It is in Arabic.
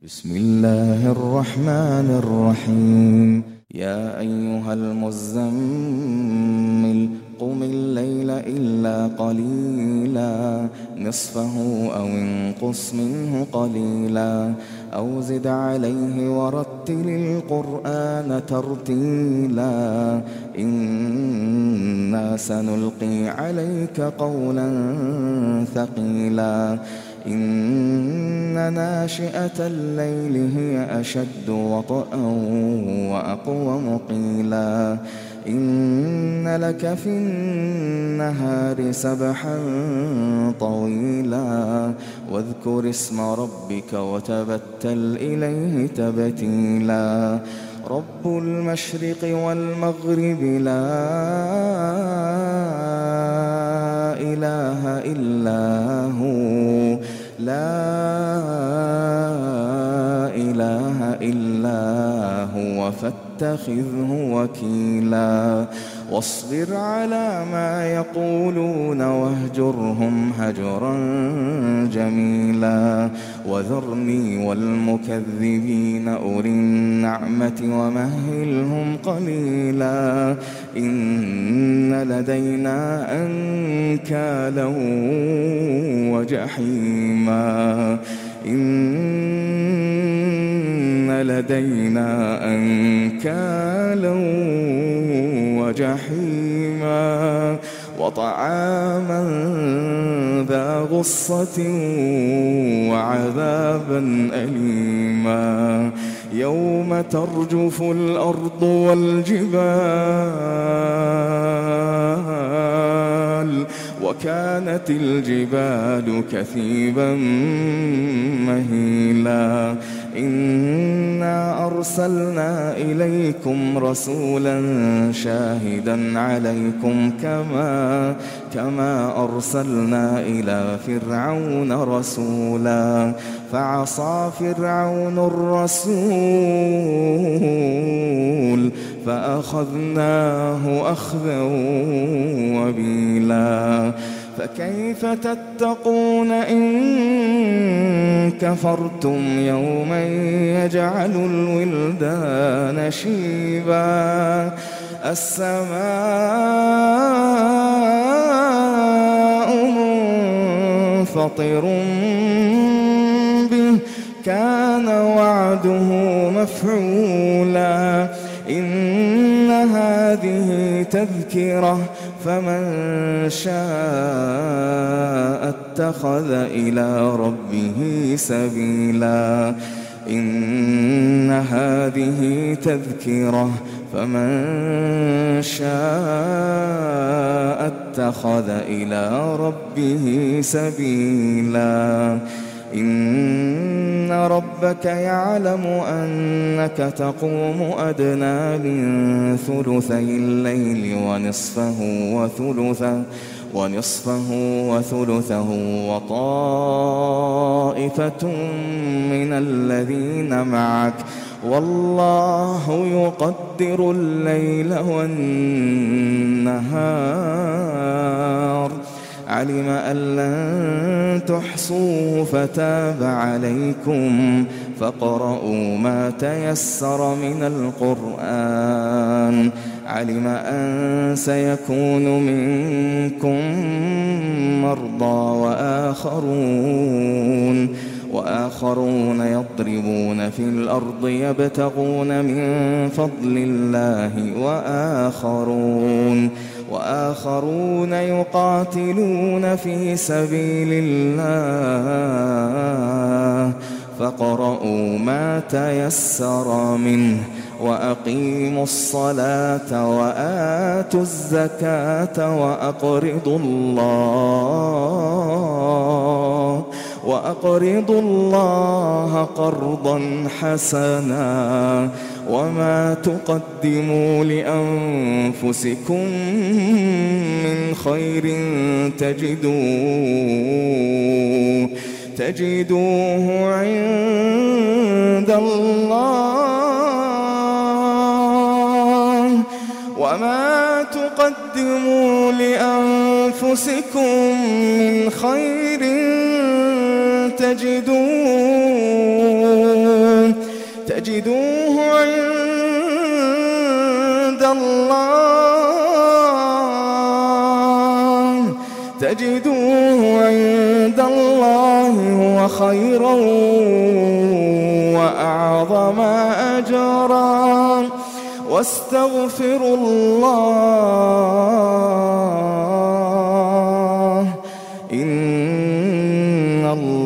بسم الله الرحمن الرحيم. يا أيها المزمل قم الليل إلا قليلا نصفه أو انقص منه قليلا أو زد عليه ورتل القرآن ترتيلا إنا سنلقي عليك قولا ثقيلا إن ناشئة الليل هي أشد وطئا وأقوم قيلا إن لك في النهار سبحا طويلا واذكر اسم ربك وتبتل إليه تبتيلا رب المشرق والمغرب لا إله إلا هو فاتخذه وكيلا واصبر على ما يقولون واهجرهم هجرا جميلا وذرني والمكذبين أولي النعمة ومهلهم قليلا إن لدينا أنكالا وجحيما إن لدينا أنكالا وجحيما وطعاما ذا غصة وعذابا أليما يوم ترجف الأرض والجبال وكانت الجبال كثيبا مهيلا إنا أرسلنا إليكم رسولا شاهدا عليكم كما أرسلنا إلى فرعون رسولا فعصى فرعون الرسول فأخذناه أخذا وبيلا فكيف تتقون إن كفرتم يوما يجعل الولدان شيبا السماء منفطر به كان وعده مفعولا إن هذه تذكرة فمن شاء اتخذ إلى ربه سبيلا إن هذه تذكرة فمن شاء اتخذ إلى ربه سبيلا إن ربك يعلم أنك تقوم أدنى من ثلثي الليل ونصفه وثلثه وطائفة من الذين معك والله يقدر الليل والنهار علم أن لن تحصوه فتاب عليكم فاقرؤوا ما تيسر من القرآن علم أن سيكون منكم مرضى وآخرون يضربون في الأرض يبتغون من فضل الله وآخرون يقاتلون في سبيل الله فاقرؤوا ما تيسر منه وأقيموا الصلاة وآتوا الزكاة وأقرضوا الله قرضا حسنا وما تقدموا لأنفسكم من خير تجدوه عند الله وما تقدموا لأنفسكم من خير تجدوه عند الله هو خيرا وأعظم أجرا واستغفروا الله إن الله